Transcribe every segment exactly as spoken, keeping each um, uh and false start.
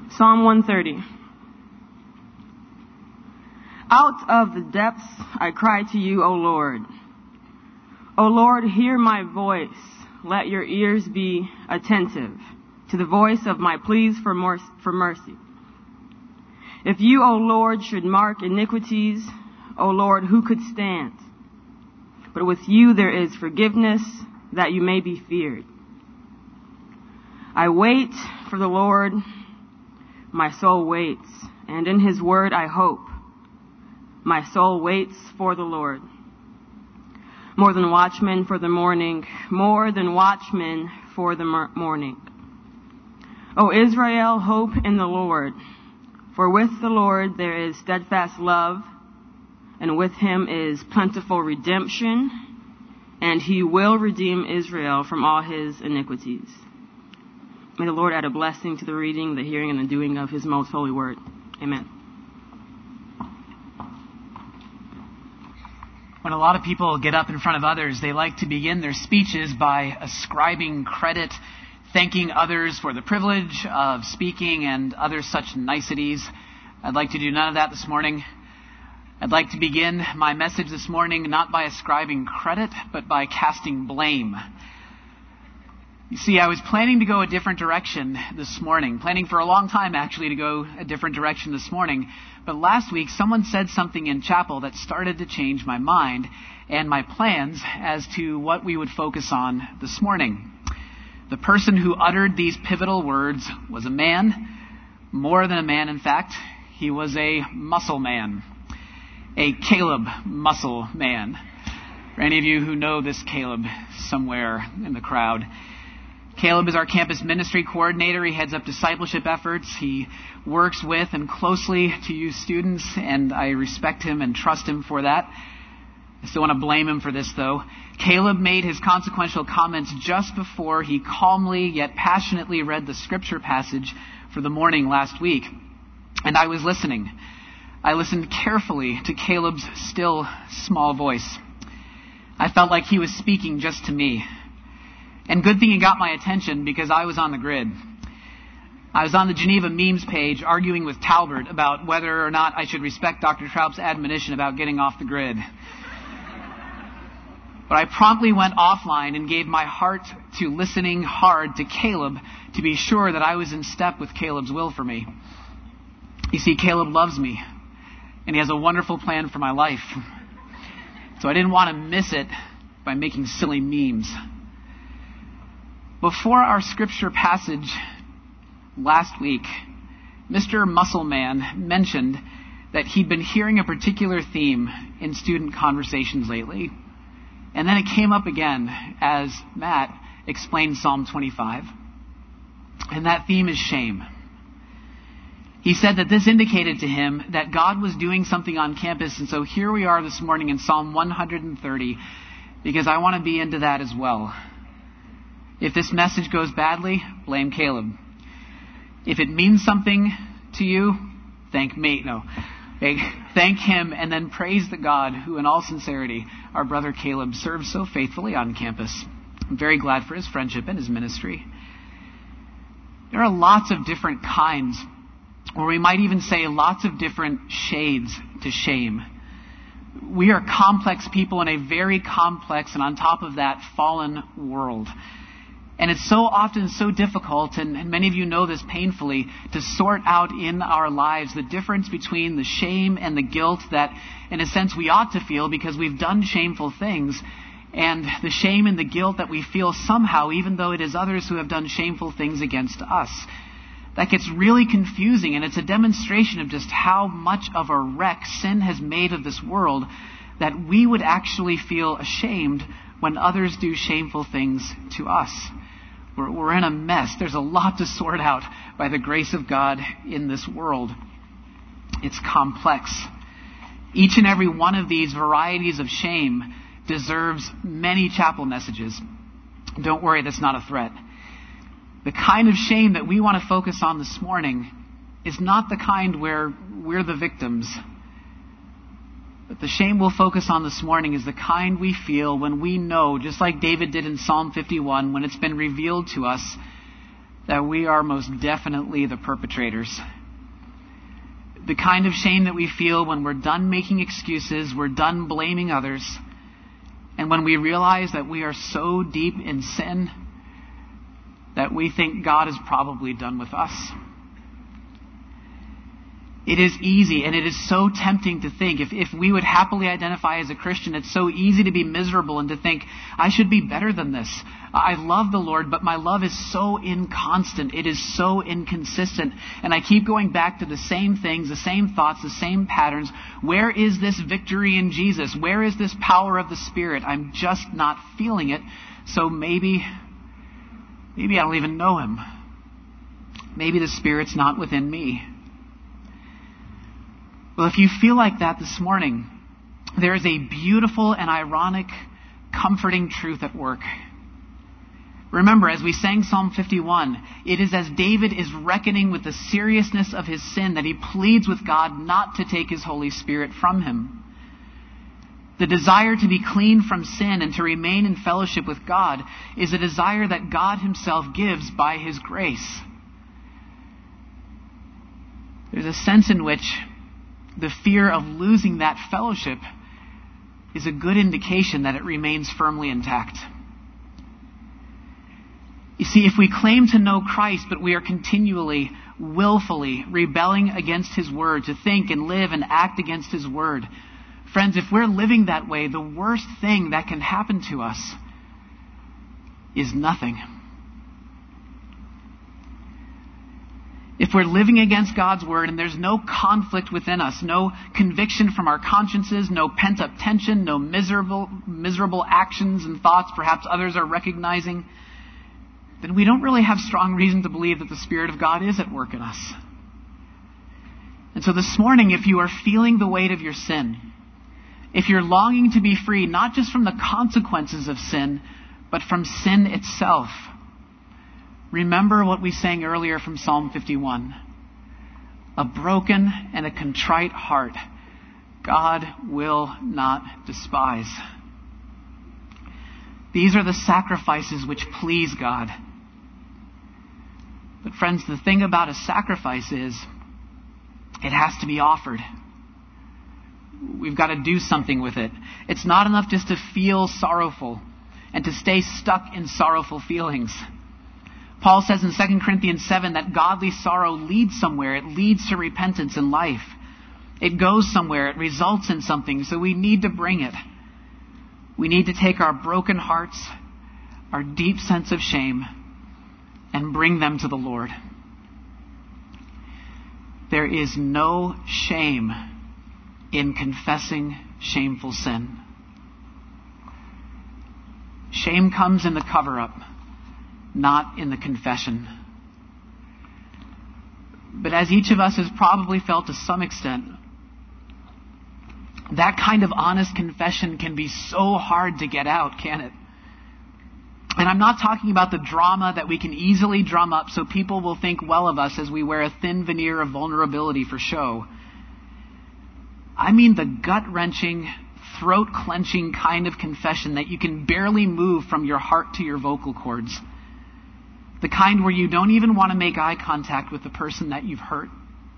Psalm one thirty. Out of the depths I cry to you, O Lord. O Lord, hear my voice. Let your ears be attentive to the voice of my pleas for mercy. If you, O Lord, should mark iniquities, O Lord, who could stand? But with you there is forgiveness, that you may be feared. I wait for the Lord, my soul waits, and in his word I hope. My soul waits for the Lord. More than watchmen for the morning, more than watchmen for the morning. O Israel, hope in the Lord. For with the Lord there is steadfast love, and with him is plentiful redemption, and he will redeem Israel from all his iniquities. May the Lord add a blessing to the reading, the hearing, and the doing of his most holy word. Amen. When a lot of people get up in front of others, they like to begin their speeches by ascribing credit, thanking others for the privilege of speaking and other such niceties. I'd like to do none of that this morning. I'd like to begin my message this morning not by ascribing credit, but by casting blame. You see, I was planning to go a different direction this morning, planning for a long time actually to go a different direction this morning. But last week, someone said something in chapel that started to change my mind and my plans as to what we would focus on this morning. The person who uttered these pivotal words was a man, more than a man, in fact. He was a muscle man, a Caleb muscle man. For any of you who know this Caleb somewhere in the crowd, Caleb is our campus ministry coordinator. He heads up discipleship efforts. He works with and closely to you students, and I respect him and trust him for that. I still want to blame him for this, though. Caleb made his consequential comments just before he calmly yet passionately read the scripture passage for the morning last week. And I was listening. I listened carefully to Caleb's still, small voice. I felt like he was speaking just to me. And good thing he got my attention, because I was on the grid. I was on the Geneva memes page arguing with Talbert about whether or not I should respect Doctor Traub's admonition about getting off the grid. But I promptly went offline and gave my heart to listening hard to Caleb to be sure that I was in step with Caleb's will for me. You see, Caleb loves me, and he has a wonderful plan for my life. So I didn't want to miss it by making silly memes. Before our scripture passage last week, Mister Muscleman mentioned that he'd been hearing a particular theme in student conversations lately. And then it came up again as Matt explained Psalm twenty-five. And that theme is shame. He said that this indicated to him that God was doing something on campus. And so here we are this morning in Psalm one thirty, because I want to be into that as well. If this message goes badly, blame Caleb. If it means something to you, thank me. No. Thank him, and then praise the God who, in all sincerity, our brother Caleb serves so faithfully on campus. I'm very glad for his friendship and his ministry. There are lots of different kinds, or we might even say lots of different shades to shame. We are complex people in a very complex, and on top of that, fallen world. And it's so often so difficult, and, and many of you know this painfully, to sort out in our lives the difference between the shame and the guilt that, in a sense, we ought to feel because we've done shameful things, and the shame and the guilt that we feel somehow, even though it is others who have done shameful things against us. That gets really confusing, and it's a demonstration of just how much of a wreck sin has made of this world, that we would actually feel ashamed when others do shameful things to us. We're, we're in a mess. There's a lot to sort out by the grace of God in this world. It's complex. Each and every one of these varieties of shame deserves many chapel messages. Don't worry, that's not a threat. The kind of shame that we want to focus on this morning is not the kind where we're the victims. But the shame we'll focus on this morning is the kind we feel when we know, just like David did in Psalm fifty-one, when it's been revealed to us that we are most definitely the perpetrators. The kind of shame that we feel when we're done making excuses, we're done blaming others, and when we realize that we are so deep in sin that we think God is probably done with us. It is easy, and it is so tempting to think, if, if we would happily identify as a Christian, it's so easy to be miserable and to think, I should be better than this. I love the Lord, but my love is so inconstant. It is so inconsistent. And I keep going back to the same things, the same thoughts, the same patterns. Where is this victory in Jesus? Where is this power of the Spirit? I'm just not feeling it. So maybe, maybe I don't even know Him. Maybe the Spirit's not within me. Well, if you feel like that this morning, there is a beautiful and ironic, comforting truth at work. Remember, as we sang Psalm fifty-one, it is as David is reckoning with the seriousness of his sin that he pleads with God not to take His Holy Spirit from him. The desire to be clean from sin and to remain in fellowship with God is a desire that God Himself gives by His grace. There's a sense in which the fear of losing that fellowship is a good indication that it remains firmly intact. You see, if we claim to know Christ, but we are continually, willfully rebelling against His word, to think and live and act against His word, friends, if we're living that way, the worst thing that can happen to us is nothing. If we're living against God's word and there's no conflict within us, no conviction from our consciences, no pent-up tension, no miserable, miserable actions and thoughts perhaps others are recognizing, then we don't really have strong reason to believe that the Spirit of God is at work in us. And so this morning, if you are feeling the weight of your sin, if you're longing to be free, not just from the consequences of sin, but from sin itself, remember what we sang earlier from Psalm fifty-one. A broken and a contrite heart God will not despise. These are the sacrifices which please God. But friends, the thing about a sacrifice is it has to be offered. We've got to do something with it. It's not enough just to feel sorrowful and to stay stuck in sorrowful feelings. Paul says in Second Corinthians seven that godly sorrow leads somewhere. It leads to repentance in life. It goes somewhere. It results in something. So we need to bring it. We need to take our broken hearts, our deep sense of shame, and bring them to the Lord. There is no shame in confessing shameful sin. Shame comes in the cover-up, not in the confession. But as each of us has probably felt to some extent, that kind of honest confession can be so hard to get out, can it? And I'm not talking about the drama that we can easily drum up so people will think well of us as we wear a thin veneer of vulnerability for show. I mean the gut-wrenching, throat-clenching kind of confession that you can barely move from your heart to your vocal cords. The kind where you don't even want to make eye contact with the person that you've hurt.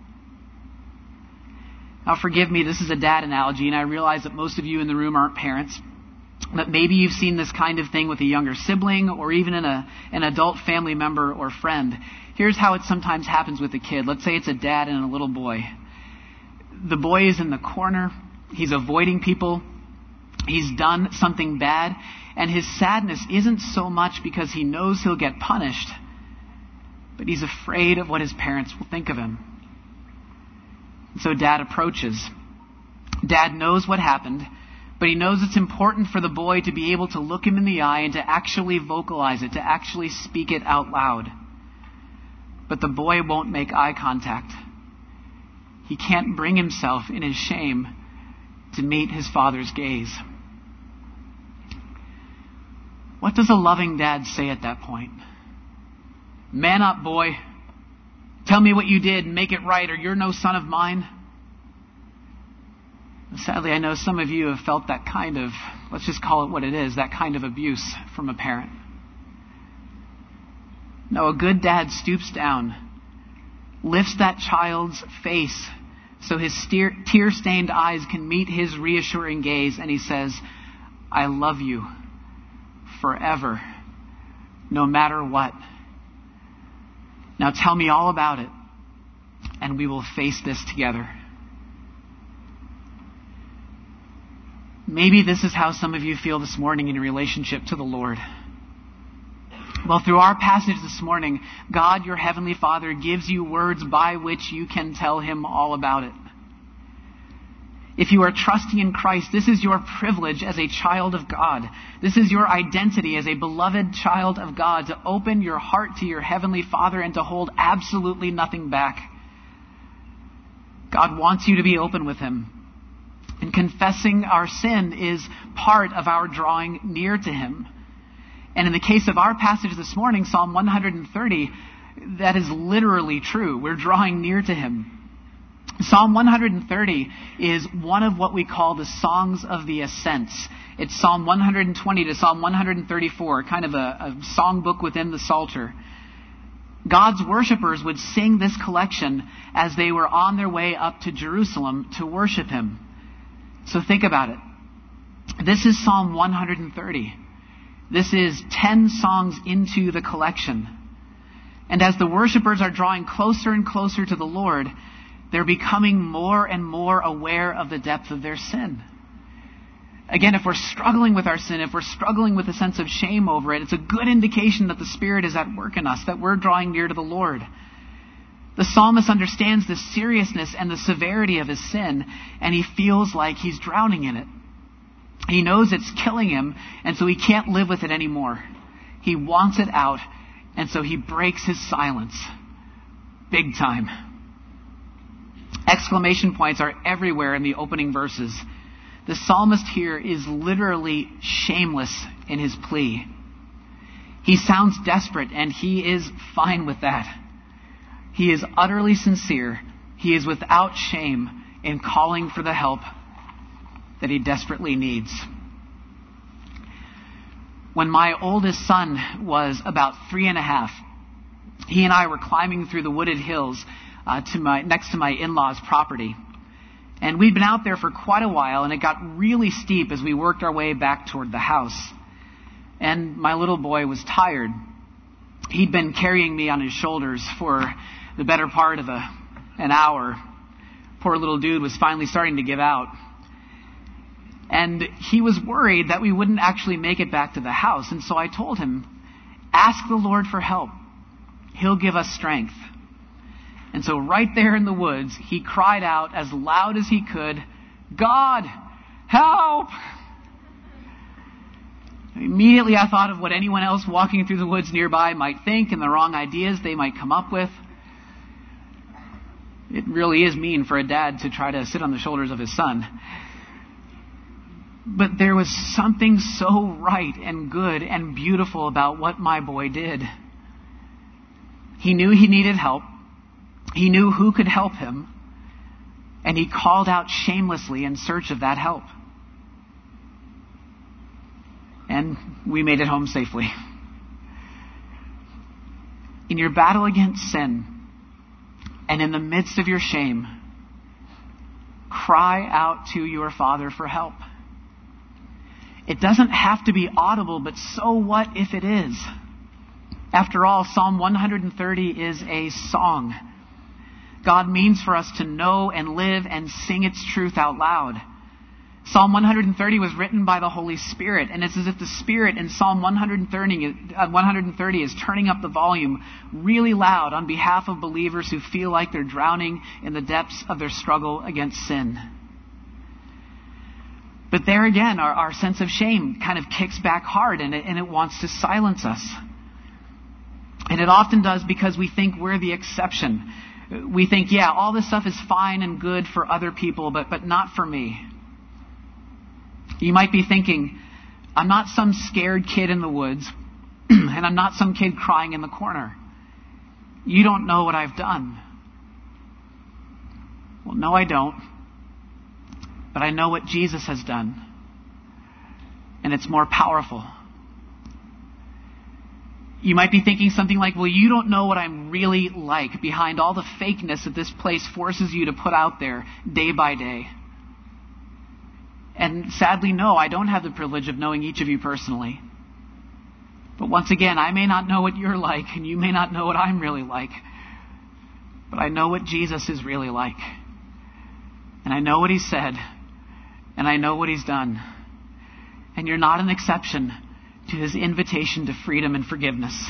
Now forgive me, this is a dad analogy, and I realize that most of you in the room aren't parents. But maybe you've seen this kind of thing with a younger sibling or even in a, an adult family member or friend. Here's how it sometimes happens with a kid. Let's say it's a dad and a little boy. The boy is in the corner. He's avoiding people. He's done something bad. And his sadness isn't so much because he knows he'll get punished, but he's afraid of what his parents will think of him. And so dad approaches. Dad knows what happened, but he knows it's important for the boy to be able to look him in the eye and to actually vocalize it, to actually speak it out loud. But the boy won't make eye contact. He can't bring himself in his shame to meet his father's gaze. What does a loving dad say at that point? Man up, boy. Tell me what you did and make it right, or you're no son of mine. Sadly, I know some of you have felt that kind of, let's just call it what it is, that kind of abuse from a parent. No, a good dad stoops down, lifts that child's face so his tear-stained eyes can meet his reassuring gaze, and he says, I love you forever, no matter what. Now tell me all about it, and we will face this together. Maybe this is how some of you feel this morning in your relationship to the Lord. Well, through our passage this morning, God, your Heavenly Father, gives you words by which you can tell Him all about it. If you are trusting in Christ, this is your privilege as a child of God. This is your identity as a beloved child of God, to open your heart to your Heavenly Father and to hold absolutely nothing back. God wants you to be open with Him. And confessing our sin is part of our drawing near to Him. And in the case of our passage this morning, Psalm one thirty, that is literally true. We're drawing near to Him. Psalm one thirty is one of what we call the songs of the ascents. It's Psalm one twenty to Psalm one thirty-four, kind of a, a songbook within the Psalter. God's worshipers would sing this collection as they were on their way up to Jerusalem to worship Him. So think about it. This is Psalm one thirty. This is ten songs into the collection. And as the worshipers are drawing closer and closer to the Lord, they're becoming more and more aware of the depth of their sin. Again, if we're struggling with our sin, if we're struggling with a sense of shame over it, it's a good indication that the Spirit is at work in us, that we're drawing near to the Lord. The psalmist understands the seriousness and the severity of his sin, and he feels like he's drowning in it. He knows it's killing him, and so he can't live with it anymore. He wants it out, and so he breaks his silence. Big time. Exclamation points are everywhere in the opening verses. The psalmist here is literally shameless in his plea. He sounds desperate, and he is fine with that. He is utterly sincere. He is without shame in calling for the help that he desperately needs. When my oldest son was about three and a half, he and I were climbing through the wooded hills uh, to my next to my in-laws' property. And we'd been out there for quite a while, and it got really steep as we worked our way back toward the house. And my little boy was tired. He'd been carrying me on his shoulders for the better part of a, an hour. Poor little dude was finally starting to give out. And he was worried that we wouldn't actually make it back to the house. And so I told him, ask the Lord for help. He'll give us strength. And so right there in the woods, he cried out as loud as he could, God, help! Immediately I thought of what anyone else walking through the woods nearby might think and the wrong ideas they might come up with. It really is mean for a dad to try to sit on the shoulders of his son. But there was something so right and good and beautiful about what my boy did. He knew he needed help. He knew who could help him. And he called out shamelessly in search of that help. And we made it home safely. In your battle against sin, and in the midst of your shame, cry out to your Father for help. It doesn't have to be audible, but so what if it is? After all, Psalm one thirty is a song. God means for us to know and live and sing its truth out loud. Psalm one thirty was written by the Holy Spirit, and it's as if the Spirit in Psalm one thirty is turning up the volume really loud on behalf of believers who feel like they're drowning in the depths of their struggle against sin. But there again, our, our sense of shame kind of kicks back hard, and it, and it wants to silence us. And it often does because we think we're the exception. We think, yeah, all this stuff is fine and good for other people, but, but not for me. You might be thinking, I'm not some scared kid in the woods, and I'm not some kid crying in the corner. You don't know what I've done. Well, no, I don't. But I know what Jesus has done. And it's more powerful. You might be thinking something like, well, you don't know what I'm really like behind all the fakeness that this place forces you to put out there day by day. And sadly, no, I don't have the privilege of knowing each of you personally. But once again, I may not know what you're like, and you may not know what I'm really like. But I know what Jesus is really like. And I know what he said. And I know what he's done. And you're not an exception to his invitation to freedom and forgiveness.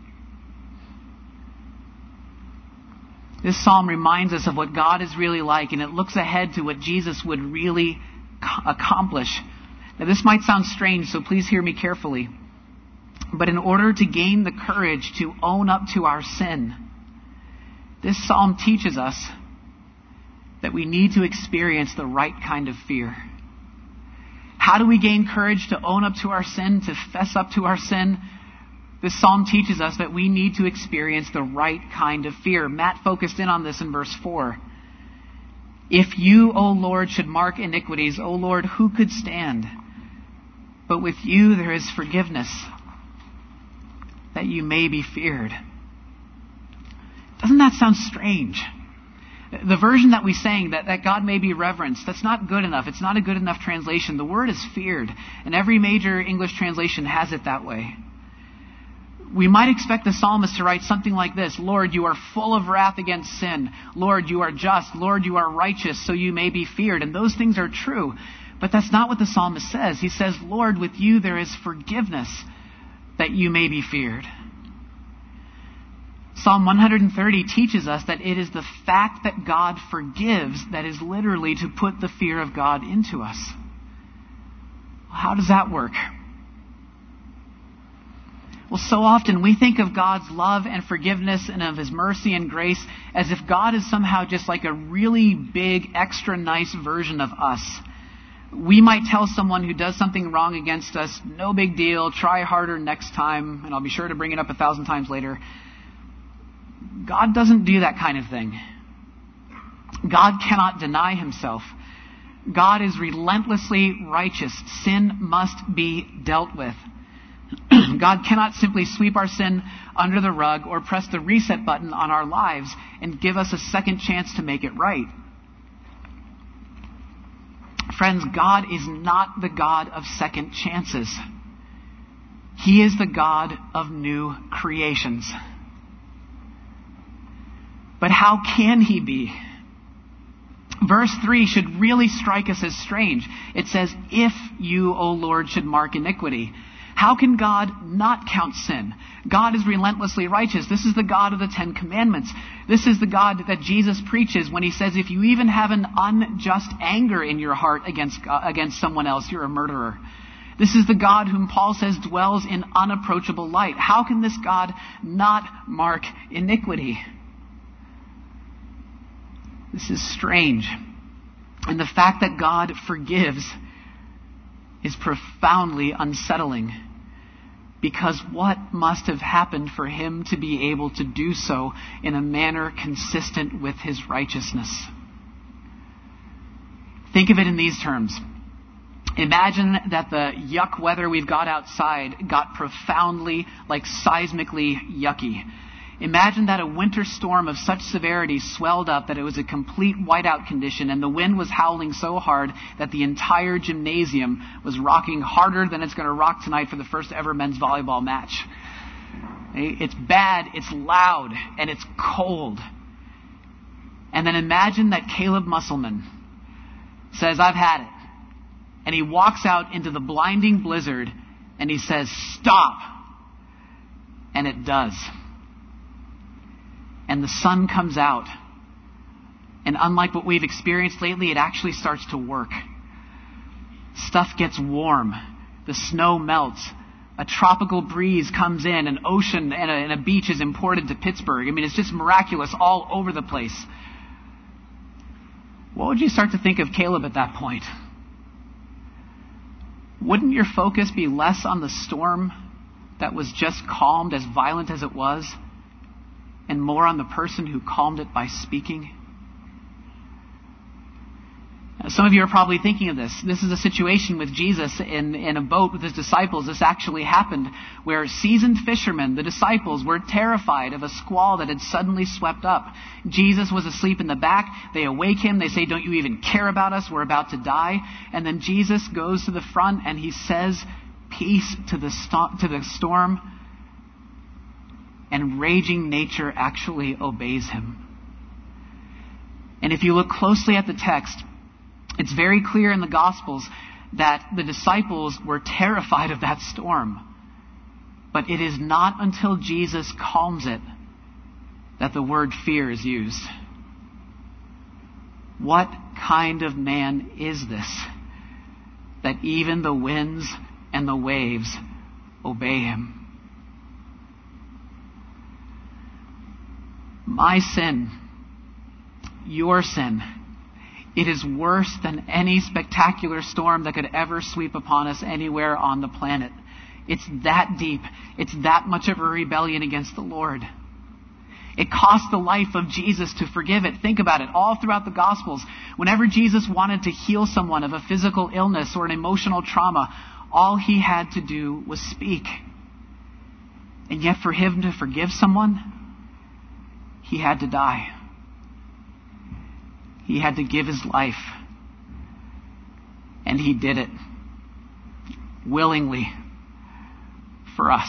This psalm reminds us of what God is really like, and it looks ahead to what Jesus would really accomplish. Now, this might sound strange, so please hear me carefully. But in order to gain the courage to own up to our sin, this psalm teaches us that we need to experience the right kind of fear. How do we gain courage to own up to our sin, to fess up to our sin? This psalm teaches us that we need to experience the right kind of fear. Matt focused in on this in verse four. If you, O Lord, should mark iniquities, O Lord, who could stand? But with you there is forgiveness, that you may be feared. Doesn't that sound strange? The version that we sang, that, that God may be reverenced, that's not good enough. It's not a good enough translation. The word is feared, and every major English translation has it that way. We might expect the psalmist to write something like this: Lord, you are full of wrath against sin. Lord, you are just. Lord, you are righteous, so you may be feared. And those things are true. But that's not what the psalmist says. He says, Lord, with you there is forgiveness, that you may be feared. Psalm one thirty teaches us that it is the fact that God forgives that is literally to put the fear of God into us. How does that work? Well, so often we think of God's love and forgiveness and of his mercy and grace as if God is somehow just like a really big, extra nice version of us. We might tell someone who does something wrong against us, no big deal, try harder next time, and I'll be sure to bring it up a thousand times later. God doesn't do that kind of thing. God cannot deny himself. God is relentlessly righteous. Sin must be dealt with. God cannot simply sweep our sin under the rug or press the reset button on our lives and give us a second chance to make it right. Friends, God is not the God of second chances. He is the God of new creations. But how can he be? Verse three should really strike us as strange. It says, if you, O Lord, should mark iniquity. How can God not count sin? God is relentlessly righteous. This is the God of the Ten Commandments. This is the God that Jesus preaches when he says, if you even have an unjust anger in your heart against, uh, against someone else, you're a murderer. This is the God whom Paul says dwells in unapproachable light. How can this God not mark iniquity? This is strange. And the fact that God forgives is profoundly unsettling. Because what must have happened for him to be able to do so in a manner consistent with his righteousness? Think of it in these terms. Imagine that the yuck weather we've got outside got profoundly, like seismically yucky. Imagine that a winter storm of such severity swelled up that it was a complete whiteout condition, and the wind was howling so hard that the entire gymnasium was rocking harder than it's going to rock tonight for the first ever men's volleyball match. It's bad, it's loud, and it's cold. And then imagine that Caleb Musselman says, I've had it. And he walks out into the blinding blizzard and he says, stop. And it does. And the sun comes out. And unlike what we've experienced lately, it actually starts to work. Stuff gets warm. The snow melts. A tropical breeze comes in. An ocean and a, and a beach is imported to Pittsburgh. I mean, it's just miraculous all over the place. What would you start to think of Caleb at that point? Wouldn't your focus be less on the storm that was just calmed, as violent as it was, and more on the person who calmed it by speaking? Some of you are probably thinking of this. This is a situation with Jesus in, in a boat with his disciples. This actually happened where seasoned fishermen, the disciples, were terrified of a squall that had suddenly swept up. Jesus was asleep in the back. They awake him. They say, "Don't you even care about us? We're about to die." And then Jesus goes to the front and he says, "Peace to the, sto- to the storm." And raging nature actually obeys him. And if you look closely at the text, it's very clear in the Gospels that the disciples were terrified of that storm. But it is not until Jesus calms it that the word fear is used. What kind of man is this that even the winds and the waves obey him? My sin, your sin, it is worse than any spectacular storm that could ever sweep upon us anywhere on the planet. It's that deep. It's that much of a rebellion against the Lord. It cost the life of Jesus to forgive it. Think about it. All throughout the Gospels, whenever Jesus wanted to heal someone of a physical illness or an emotional trauma, all he had to do was speak. And yet for him to forgive someone, he had to die. He had to give his life. And he did it willingly for us.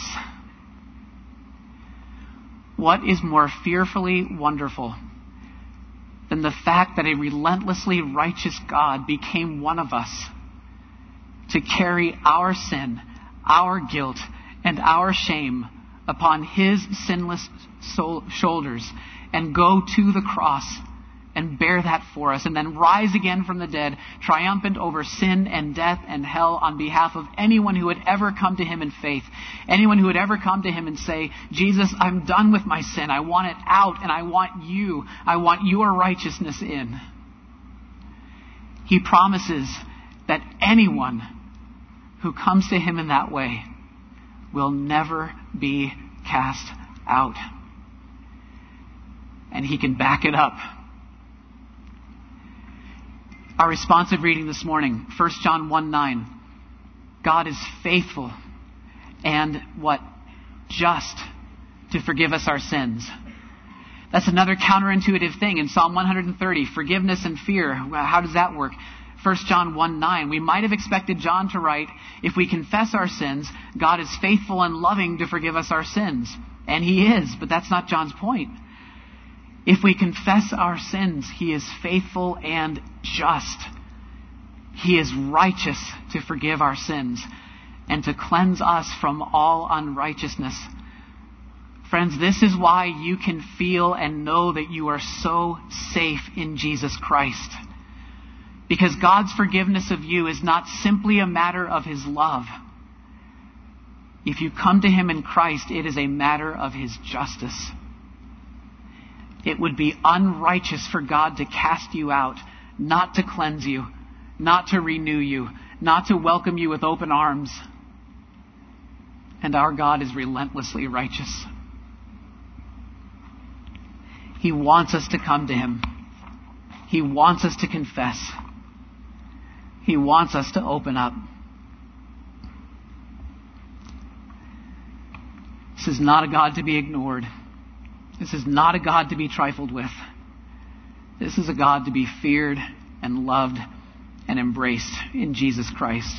What is more fearfully wonderful than the fact that a relentlessly righteous God became one of us to carry our sin, our guilt, and our shame upon his sinless soul, shoulders and go to the cross and bear that for us, and then rise again from the dead, triumphant over sin and death and hell on behalf of anyone who would ever come to him in faith. Anyone who would ever come to him and say, "Jesus, I'm done with my sin. I want it out, and I want you. I want your righteousness in." He promises that anyone who comes to him in that way will never be cast out. And he can back it up. Our responsive reading this morning, First John one nine. God is faithful and what? Just to forgive us our sins. That's another counterintuitive thing in Psalm one thirty. Forgiveness and fear. How does that work? First John one nine. We might have expected John to write, if we confess our sins, God is faithful and loving to forgive us our sins. And he is, but that's not John's point. If we confess our sins, he is faithful and just. He is righteous to forgive our sins and to cleanse us from all unrighteousness. Friends, this is why you can feel and know that you are so safe in Jesus Christ. Because God's forgiveness of you is not simply a matter of his love. If you come to him in Christ, it is a matter of his justice. It would be unrighteous for God to cast you out, not to cleanse you, not to renew you, not to welcome you with open arms. And our God is relentlessly righteous. He wants us to come to him. He wants us to confess. He wants us to open up. This is not a God to be ignored. This is not a God to be trifled with. This is a God to be feared and loved and embraced in Jesus Christ.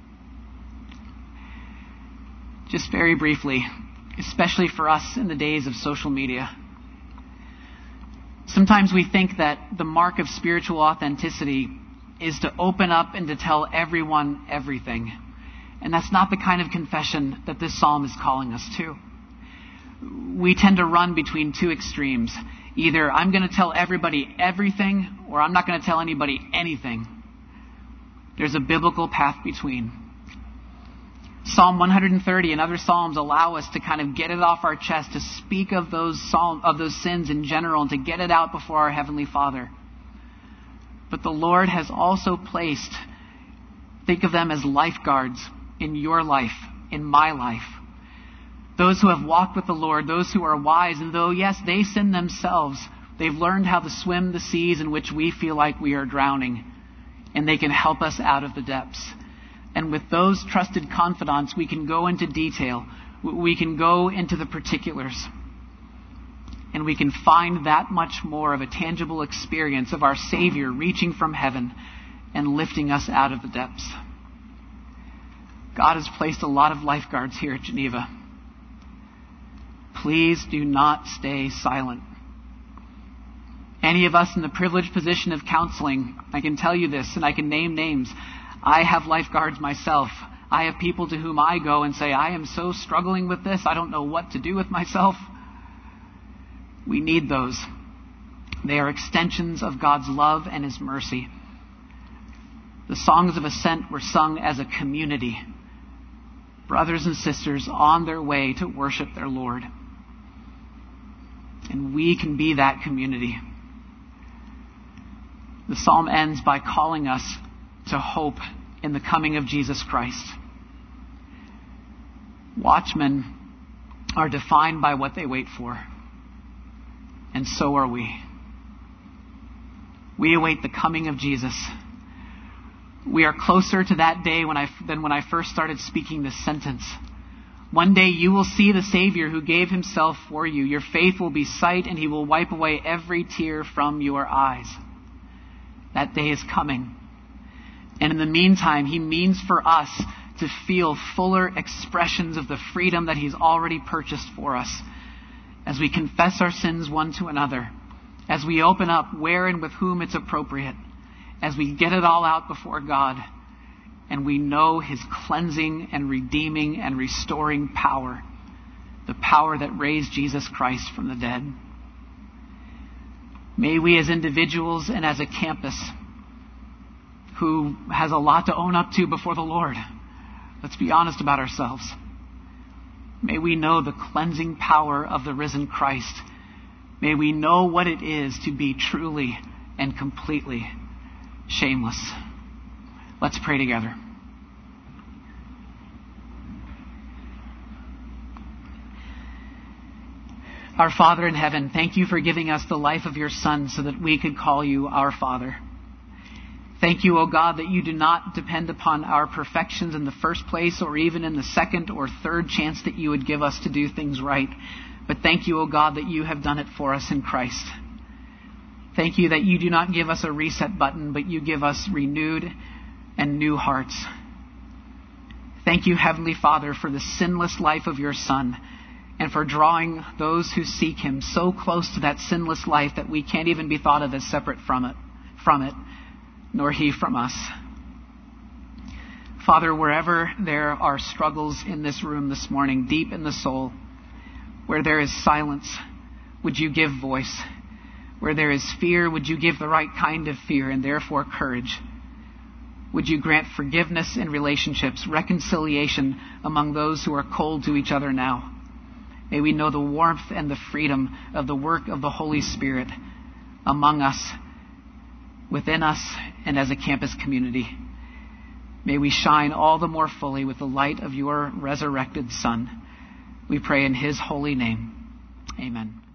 Just very briefly, especially for us in the days of social media, sometimes we think that the mark of spiritual authenticity is to open up and to tell everyone everything. And that's not the kind of confession that this psalm is calling us to. We tend to run between two extremes. Either I'm going to tell everybody everything, or I'm not going to tell anybody anything. There's a biblical path between. Psalm one thirty and other psalms allow us to kind of get it off our chest, to speak of those psalm, of those sins in general, and to get it out before our Heavenly Father. But the Lord has also placed, think of them as lifeguards in your life, in my life. Those who have walked with the Lord, those who are wise, and though, yes, they sin themselves, they've learned how to swim the seas in which we feel like we are drowning. and they can help us out of the depths. And with those trusted confidants, we can go into detail. We can go into the particulars. And we can find that much more of a tangible experience of our Savior reaching from heaven and lifting us out of the depths. God has placed a lot of lifeguards here at Geneva. Please do not stay silent. Any of us in the privileged position of counseling, I can tell you this, and I can name names. I have lifeguards myself. I have people to whom I go and say, I am so struggling with this. I don't know what to do with myself. We need those. They are extensions of God's love and His mercy. The songs of ascent were sung as a community. Brothers and sisters on their way to worship their Lord. And we can be that community. The psalm ends by calling us to hope in the coming of Jesus Christ. Watchmen are defined by what they wait for. And so are we. We await the coming of Jesus. We are closer to that day when I, than when I first started speaking this sentence. One day you will see the Savior who gave Himself for you. Your faith will be sight, and He will wipe away every tear from your eyes. That day is coming. And in the meantime, He means for us to feel fuller expressions of the freedom that He's already purchased for us. As we confess our sins one to another. As we open up where and with whom it's appropriate. As we get it all out before God. And we know His cleansing and redeeming and restoring power. The power that raised Jesus Christ from the dead. May we as individuals and as a campus who has a lot to own up to before the Lord. Let's be honest about ourselves. May we know the cleansing power of the risen Christ. May we know what it is to be truly and completely shameless. Let's pray together. Our Father in heaven, thank you for giving us the life of your Son so that we could call you our Father. Thank you, O God, that you do not depend upon our perfections in the first place or even in the second or third chance that you would give us to do things right. But thank you, O God, that you have done it for us in Christ. Thank you that you do not give us a reset button, but you give us renewed and new hearts. Thank you, Heavenly Father, for the sinless life of your Son and for drawing those who seek him so close to that sinless life that we can't even be thought of as separate from it, from it, nor he from us. Father, wherever there are struggles in this room this morning, deep in the soul, where there is silence, would you give voice? Where there is fear, would you give the right kind of fear and therefore courage? Would you grant forgiveness in relationships, reconciliation among those who are cold to each other now? May we know the warmth and the freedom of the work of the Holy Spirit among us, within us, and as a campus community. May we shine all the more fully with the light of your resurrected Son. We pray in his holy name. Amen.